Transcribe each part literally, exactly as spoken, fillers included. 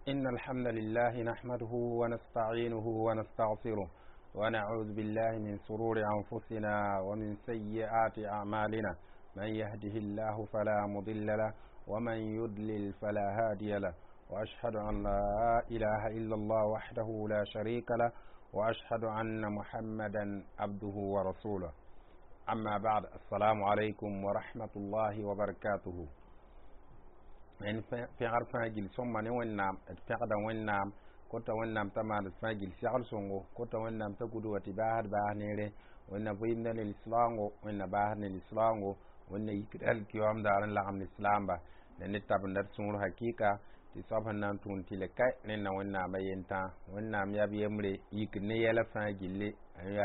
إن الحمد لله نحمده ونستعينه ونستغفره ونعوذ بالله من شرور أنفسنا ومن سيئات أعمالنا. من يهده الله فلا مضل له ومن يضلل فلا هادي له، وأشهد أن لا إله إلا الله وحده لا شريك له، وأشهد أن محمدا عبده ورسوله. أما بعد، السلام عليكم ورحمة الله وبركاته. en fegar fagil somma ne wonnam et fegda wonnam kota wonnam tamad fagil sigal songo kota wonnam tagudu wati bahar bahnere wonna boyimna lil islango wonna bahne lil islango wonna yikdal kiyam daran la am islam ba ne tabndar sunur hakika ti saban nan tun tile kay ne na wonna bayenta wonnam yab yemre yikne yela fagil ya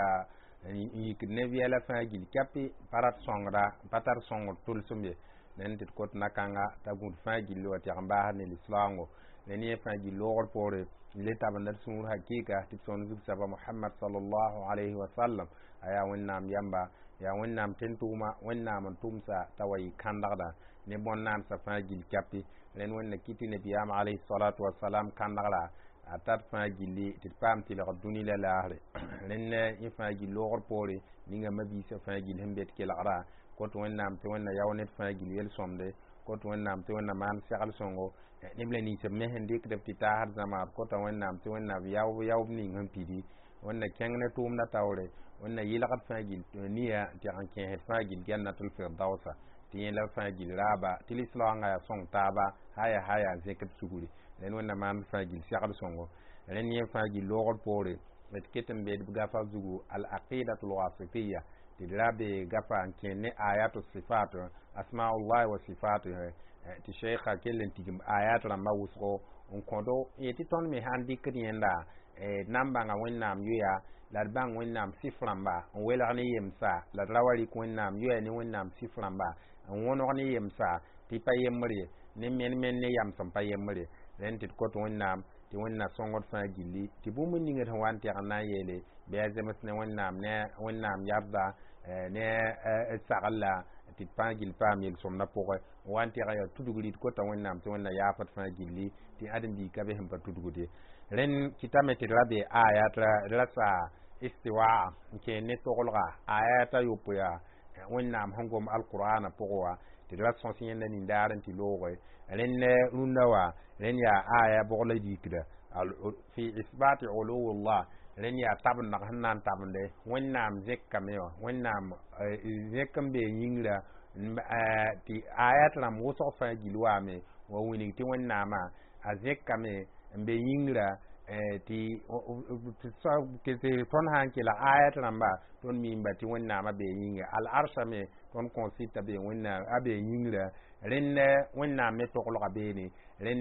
yikne yela fagil kapi parat songra patar songo tul sumbe nen tit kot nakanga tagun fagil wati amba ne islango ne ni fagil lor pore le tabandar sunur hakika ti son zub saba muhammad sallallahu alaihi wasallam aya wonnam yamba ya wonnam tentuma wonnam tumsa tawai kandagda ne bonnam sa fagil kapi len wonna kitine biyam alaihi salatu wassalam kandagla atat fagili tit pam ti la duni la lahre len ne fagil lor pore ninga mabi sa fagil hembet kelara kot wonnam te wonna yawnet fagil yel somde kot wonnam te wonna man sagal songo nimle ni se mehen dik de tita har zama kot wonnam te wonna yaw yaw ni ngam pidi wonna kengne tum na tawre wonna yilagat fagil niya ti an ken het fagil jannatul firdausa ti la fagil raba til islanga ya song taba haya haya zekat suguri len wonna man fagil sagal songo len ye fagil logol pore met ketem be gafa zugu al aqidatul wasitiyya tidrabe gafa kenne ayatu sifat asmaullah wa sifatuhu ti sheikha kellen tigim ayatu la mawusgo on kondo yeti ton me handi krienda e namba nga wonnam yuya la bang wonnam siframba on wela ni yemsa la rawali ko wonnam yuya ni wonnam siframba on wono ni yemsa ti payemre ni men men ne yam sam payemre len tit ko to wonnam ti wonna songot fa gilli ti bu mun ninga tan wanti ana yele be azemas ne wonnam ne wonnam yarda ne sagalla ti pangil pamil somna pokoy wanti ga ya tuduguli ko ta wonnam ti wonna ya fat fa gilli ti adam bi kabe hem pa tudugudi ren kitameti rabe ayatra rasa istiwa ke ne togolga ayata yupuya wonnam hangom alqur'ana pokowa ti rason sin ne ndaran ti logoy ren rundawa ren ya aya bogla dikda fi isbati uluwullah ren ya tabn nak hanan tabnde wonnam zekkame wonnam zekkambe yingra ti ayat lam woso fa gilwame wa wini ti wonnama azekkame mbe yingra ti so ke te ton hanke la ayat lamba ton mimba ti wonnama be yinga al arshame ton konsita be wonna abe yingra ren wonnam me tokolo be ni ren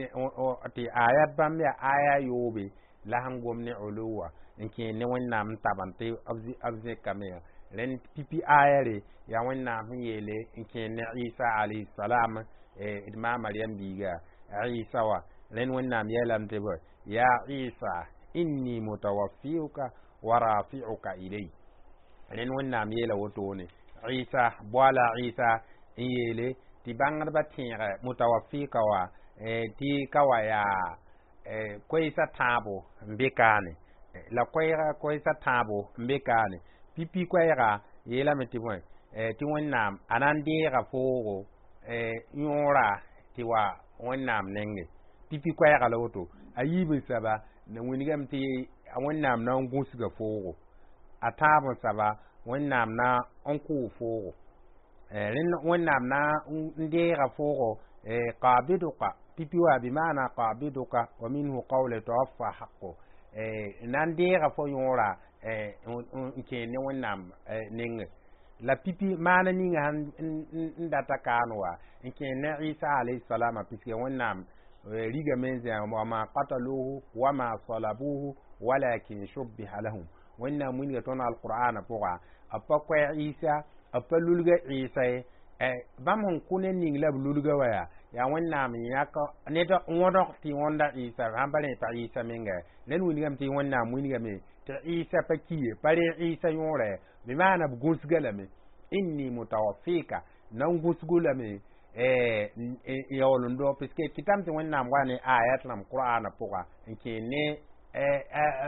ti ayat bambe aya yobe la hangom ne uluwa nke ne wonnam tabante abzi abzi kamera len pipi ayare ya wonnam yele nke ne Isa alayhi salam e idma maryam biga Isa wa len wonnam yelam tebo ya Isa inni mutawaffiuka wa rafi'uka ilay len wonnam yela wotone Isa bwala Isa yele ti bangar batinga mutawaffika wa e ti kawaya eh koisa tabo mbekane la koira koisa tabo mbekane pipi koira yela metibon eh ti wonnam anandira fogo eh yora ti wa wonnam nenge pipi koira loto ayibe saba na winigam ti wonnam na ngusga fogo atabo saba wonnam na onku fogo eh len wonnam na ndira fogo eh qabiduka pipiwa bi maana qabiduka wa minhu qawlu tawaffa haqqu eh nan dira fo yora eh nke ne wonnam ning la pipi maana ninga ndata kanwa nke ne Isa alayhi salam piske wonnam riga menza wa ma qataluhu wa ma salabuhu walakin shubbiha lahum wonnam mun ga tona alqur'ana poa apa ko Isa apa lulga Isa eh bam hon kunen ning la lulga waya ya wonnam yaka ne to ngodo ti wonda Isa hambale ta Isa menga len winigam ti wonnam winigam ta Isa pakiye pare Isa yore bi maana gusgalame inni mutawaffika nan gusgulame eh yawlun do piske kitam ti wonnam wani ayat nam qur'ana poka nke ne eh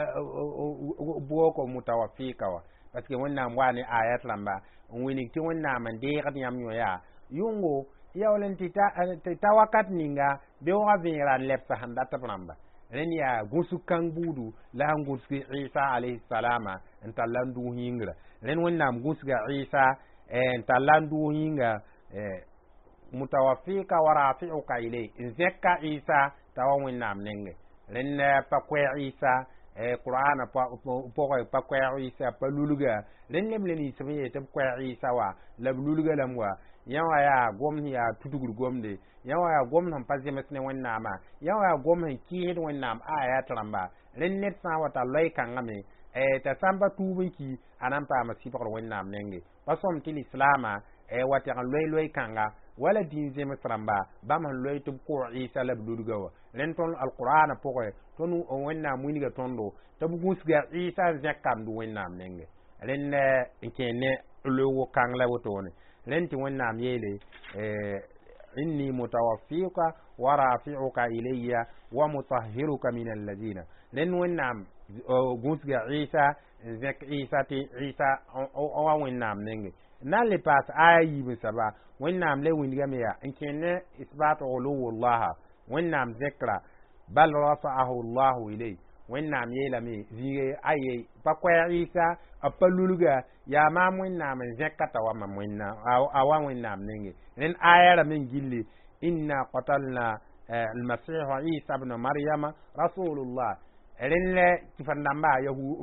boko mutawaffika wa parce que wonnam wani ayat lamba wini ti wonnam de gat yam yoya yungo yawlen ti ta ta wakat ninga be wa vira lepsa handa ta lamba ren ya gusu kan budu la ngusu Isa alayhi salama entallandu hingra ren wonnam gusu ga Isa entallandu hinga eh mutawaffika wa rafi'uka ilay zakka Isa tawa wonnam nenge ren pa kwe Isa eh Qur'ana pa po pa kwe Isa pa luluga ren lem len isbe te kwe Isa wa la luluga lamwa yawa ya gom ya tutugur gomde yawa ya gom nan pa zemesne wonnama yawa ya gom han ki hed wonnam aya tramba ren net sa wata loy kangame eh ta samba tubinki anan pa masifar wonnam nenge pasom til islama eh wata loy loy kanga wala din zeme tramba bam han loy tub ko Isa la luluga wa ren ton alquran pokoy tonu wonna muniga tondo tabu gusga Isa zakam du wonnam nenge ren nkene lo kangla wotone ren ti wonnam yele eh inni mutawaffika wa rafi'uka ilayya wa mutahhiruka min alladhina ren wonnam gusga Isa zak Isa ti Isa o wa wonnam nenge nan le pas ayi bi saba wonnam le windiga me ya nkene isbatu ulu Allah wonnam zikra bal rafa'ahu Allah ilay wonnam yela me ziye ayi pakwa Isa apaluluga ya ma wonnam zakata wa ma wonna awa wonnam nenge ren ayara min gilli inna qatalna al-masih Isa ibn maryama rasulullah ren le tifandamba yahu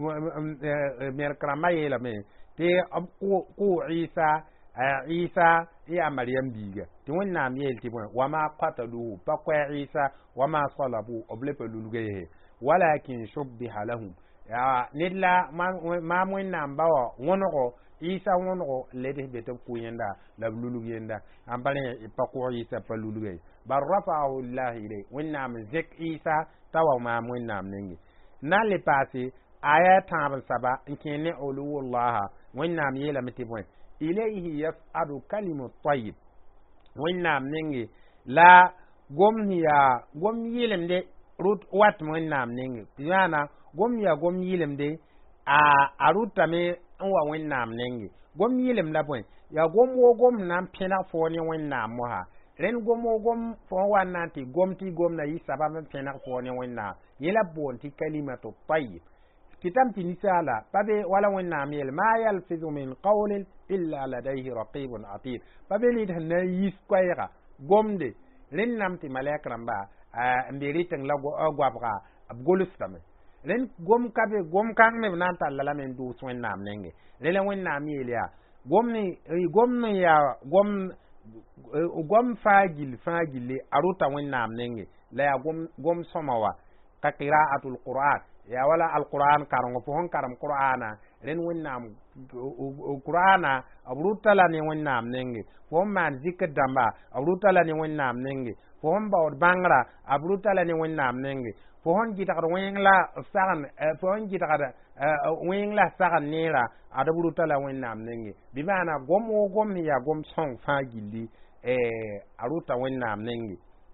merkrama yela me te ko Isa Isa ya Maryam biga ti wonnam yel ti bon wa ma qatalu pa ko Isa wa ma salabu oble pe luluge walakin shubbiha lahum ya nilla ma wonnam bawo wonogo Isa wonogo lede be to ku yenda la luluge yenda ambale pa ko Isa pa luluge bar rafa'ahu Allah ilay wonnam zek Isa tawa ma wonnam nengi na le passé aya tabal saba nkene ulu wallah wonnam yela miti bon ilayhi yas'adu kalimu tayyib wonnam nengi la gom ya gom yilemde rut wat wonnam nengi yana gom ya gom yilemde a aruta me wa wonnam nengi gom yilem la bon ya gom wo gom nam pena fo ni wonnam mo ha ren gom wo gom fo wananti gom ti gom na yi sababa pena fo ni wonnam yela bon ti kalimatu tayyib kitam tinisala babe wala wonnam yel ma yalfizu min qawlin illa ladayhi raqibun atid babe li na yis kwayra gomde len namti malakramba a mbiri teng la gwabra abgolustame len gom kabe gom kan ne nan tallala men du wonnam nenge len wonnam yel ya gomni gomni ya gom gom fagil fagile aruta wonnam nenge la ya gom gom somawa ka qira'atul qur'an ya wala alquran karango fo hon karam qur'ana ren wonnam qur'ana abrutala ni wonnam nenge fo man zikr damba abrutala ni wonnam nenge fo hon bawd bangra abrutala ni wonnam nenge fo hon gitakar wengla sagan fo hon gitakar wengla sagan nera adabrutala wonnam nenge bi bana gom o gom ya gom song fa gilli e aruta wonnam nenge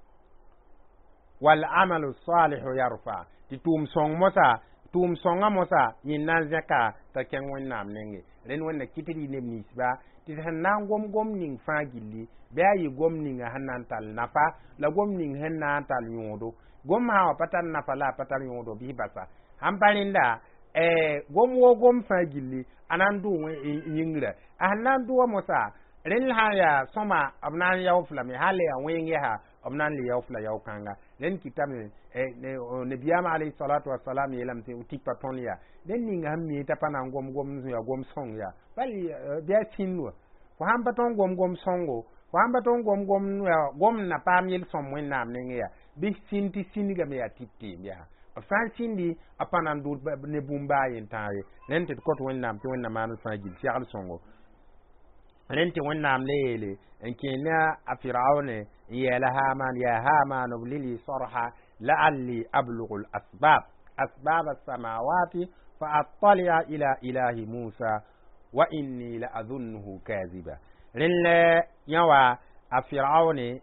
wal amalu salihu yarfa ti tum song mosa tum songa mosa yinan zaka ta ken wonnam nenge ren wonna kitiri ne misba ti hanan gom gom ning fa gilli be ayi gom ning hanan tal nafa la gom ning hanan tal nyodo gom ha patan nafa la patan nyodo bi basa hampalinda eh gom wo gom fa gilli anan du yingra hanan du mosa ren ha ya soma abnan yaw flame hale ya wenge ha abnan li yaw fla yaw kanga len kitam eh nabiyama alayhi salatu wassalam yelam te utik paton ya den ni ngam mi ta pana gom gom ya gom song ya bali biya tinwa fo ham paton gom gom songo fo ham paton gom gom ya gom na pam yel som wen nam ne ya bi sinti siniga me ya titti ya fan sindi apana ndur ne bumba yen tawe len te ko to wen nam te wen na man fa jil ci al songo renti wonnam leele en kina a firawne ya la haman ya haman oblili sarha la'alli ablughu al-asbab asbab as-samawati fa attali'a ila ilahi Musa wa inni la adhunnuhu kadhiba lille yawa a Firauni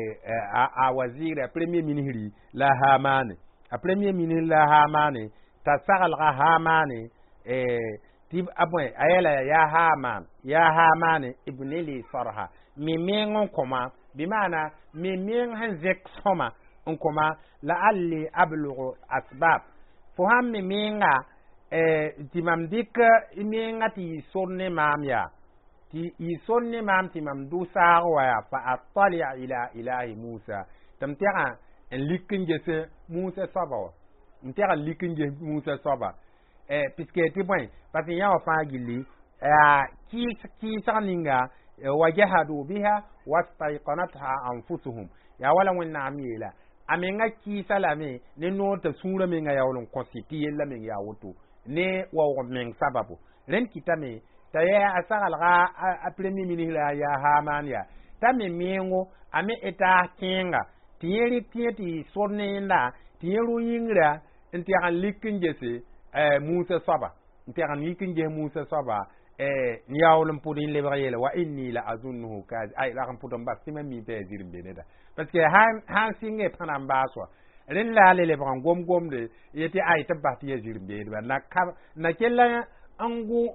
a a wazira premier ministre la Hamani a premier ministre la Hamani ta sagal ga Hamani eh tib aboy ayala ya Haman ya Hamani ibn li sarha mi mengon koma bi mana mi men han zek soma on koma la alli ablughu asbab fo ham mi menga eh timam dik menga ti sonne mamya ti isonne mam timam du sawa ya fa attali ila ilahi Musa tamtera en likinje se Musa saba mtera likinje Musa saba eh puisque ti point parce que ya fa gili eh ki ki saninga wajahadu biha wastaiqanatha anfusuhum ya wala wanna amila amenga ki salame ne nota sura menga ya wolon konsiti yella men ya woto ne wa men sababu ren kitame taya asagal ga a premier ministre ya Haman ya tame mengo ame eta kinga tiyeri tiyeti sonne nda tiyeru yingra ntiya likinje se eh Musa saba ntiya likinje Musa saba eh niyawlum pudin lebrayela wa inni la azunnuhu kaz ay la kan pudon ba sima mi be zirimbe neda parce que han han singe panan baswa ren la le lebran gom gom de yeti ay tabati ya zirimbe ba na na kella angu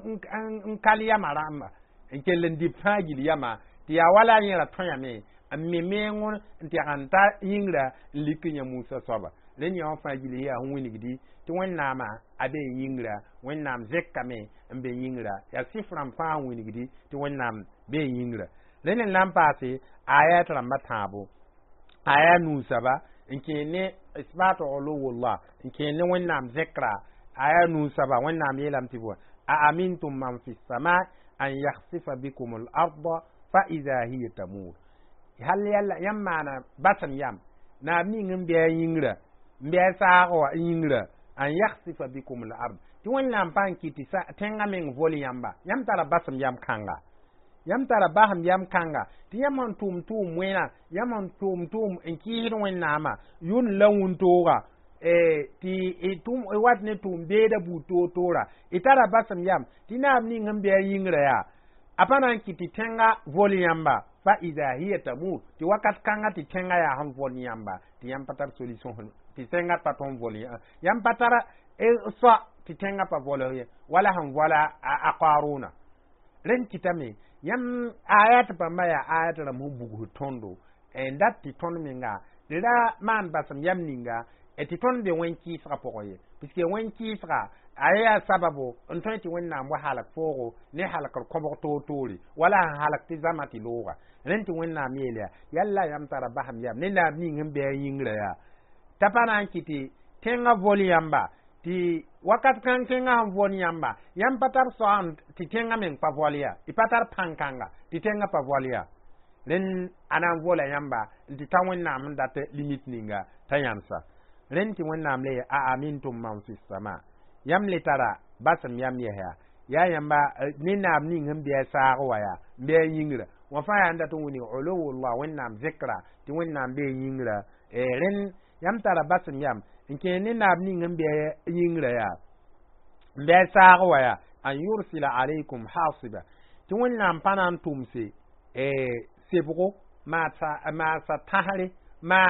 un kaliya maramba en kellen di fagil yama ti ya wala yira tonya me amme mengon nti anta yingra likinya Musa soba len ya fagil ya hunwini gidi ti wonna ma abe yingra wonnam zekkame mbe yingra ya sifram fa hunwini gidi ti wonnam be yingra len lampasi ayat ramatabu aya nu saba nkene isbatu ulullah nkene wonnam zekra aya nu saba wannam yelam tibwa a amintum man fis sama an yakhsifa bikum al arda fa idha hiya tamur hal yalla yamana batam yam na mi ngam be yingra be saawa yingra an yakhsifa bikum al ard ti wannam pan kiti sa tenga men voli yamba yam tara batam yam kanga yam tara baham yam kanga ti yamon tum tum wena yamon tum tum en ki wannama yun lawun toga eh ti itum wat ne tum be da buto tora itara basam yam tina ni ngambe yingra ya apana kiti tenga voliyamba fa iza hiya tamu ti wakat kanga ti tenga ya han voliyamba ti yam patar solution ti tenga paton voliya yam patara e so ti tenga pa voliya wala han wala aqaruna ren kitame yam ayat pa maya ayat la mu bugu tondo en dat ti ton minga dira man basam yam ninga eti ton de wenki fra pokoye puisque wenki fra aya sababu onto ti wenna mo halak fogo ne halak ko bo to tori wala halak ti zamati loga renti wenna miele yalla yam tara baham yam ne na mi ngambe yingra ya tapana kiti tenga voli yamba ti wakat kan tenga voli yamba yam patar so an ti tenga men pa volia ipatar pankanga ti tenga pa volia len anan vola yamba ti tawenna am date limit ninga tayansa renti wannam le a amintum man fis sama yam le tara basam yam yahya ya yamba ni nam ni ngam biya saako waya be yingra wa fa anda to woni ulullah wannam zikra ti wannam be yingra e ren yam tara basam yam nke ni nam ni ngam biya yingra ya be saako waya an yursila alaykum hasiba ti wannam panan tumse e sebugo ma ta ma sa tahare ma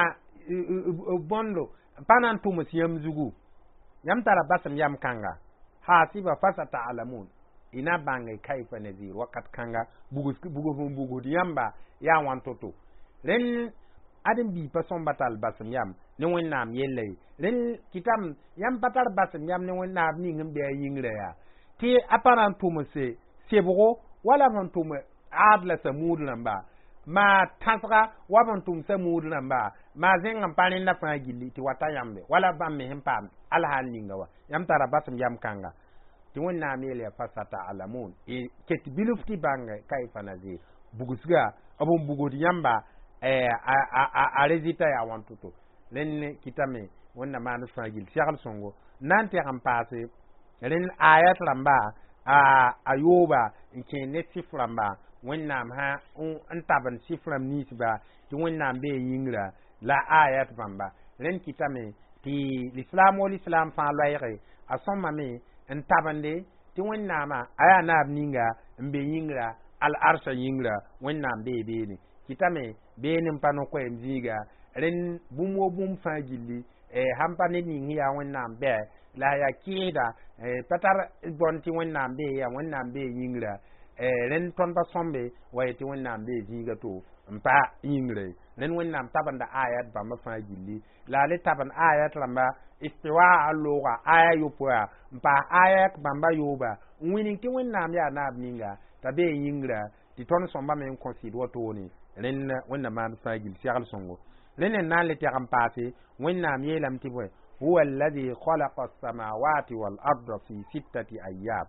bondo panan tumus yam zugu yam tara basam yam kanga hasiba fasata alamun ina bangai kaifa nazir wakat kanga bugu bugu bugu yamba ya wantoto ren adin bi pason batal basam yam ne wonnam yelle ren kitam yam batar basam yam ne wonnam ni ngam be yingra ya ti aparan tumuse sebugo wala man tum adla samud namba ma tasga waban tum samud namba ma zengam panin na fa gilli ti wata yambe wala bam me hempa al halinga wa yam tara basam yam kanga ti wonna mele fasata alamun e ket bilufti banga kayfa nazir bugusga abon bugodi yamba e a a a rezita ya wantuto len kitame wonna manu fa gil shagal songo nante am passe len ayat ramba a ayoba nke ne siframba wannam ha un taban sifram nisba ti wannam be yingra la ayat bamba ren kitame ti l'islam wal islam fa layre asomma me en tabande ti wannama aya nab ninga mbe yingra al arsha yingra wannam be be ni kitame benin pano ko emziga ren bumwo bum fagili e hampane ni ya wonnam be la ya kida e patar bonti wonnam be ya wonnam be yingra e ren ton ba sombe wayti wonnam be ziga to mpa yingre ren wonnam tabanda ayat ba ma fagili la le taban ayat lamba istiwa alluga aya yupwa mpa ayat bamba yuba wini ti wonnam ya na abninga tabe yingra ti ton somba men consider wato ni ren wonnam ma fagil sial songo ren nan le ti am passé wonnam yelam ti boy huwa alladhi khalaqa as-samawati wal arda fi sittati ayyam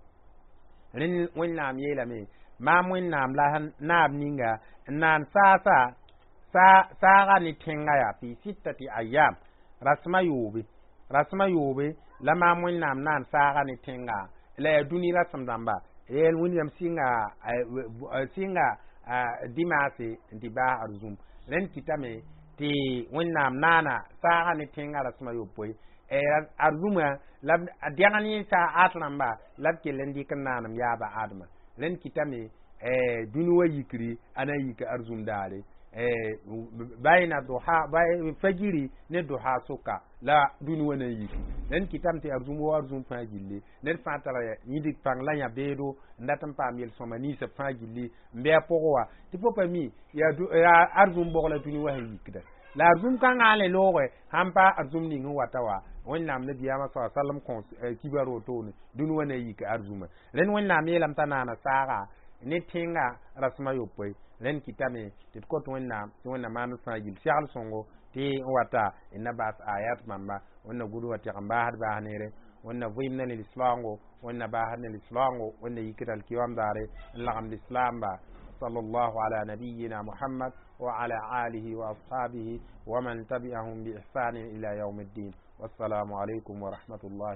ren wonnam yelame ma wonnam la na abninga nan sasa sa sa ni tenga ya fi sittati ayyam rasma yobe rasma yobe la ma wonnam nan sa ni tenga la duni rasam damba el wonyam singa singa dimase ndiba arzum ren kitame ti wonnam nana sa ni tenga rasma yobe e arzuma lab diani sa atlamba lab kelendi kananam yaba adma ren kitame e duni wayikri ana yika arzum dare eh bayna duha bay fajiri ne duha suka la dunu wana yiki nen kitamte arzum wa arzum fajili nen fatara yidi pangla ya bedo ndatam pamil somani se fajili mbe pokwa ti popa mi ya ya arzum bokla dunu wa yiki la arzum kan ale lowe hampa arzum ni watawa wonnam ne biyama sallam kon kibaro to ne dunu wana yiki arzuma len wonnam yelam tanana saga ne tinga rasma yopoy len kitame tit ko to wonna to wonna manu fajil sial songo ti wata inna bas ayat mamba wonna gudu wati gamba har ba hanere wonna vimna lil islango wonna ba hanel islango wonna yikital kiwam dare lagam islam ba sallallahu ala nabiyyina muhammad wa ala alihi wa ashabihi wa man tabi'ahum bi ihsan ila yawmiddin wassalamu alaykum wa rahmatullahi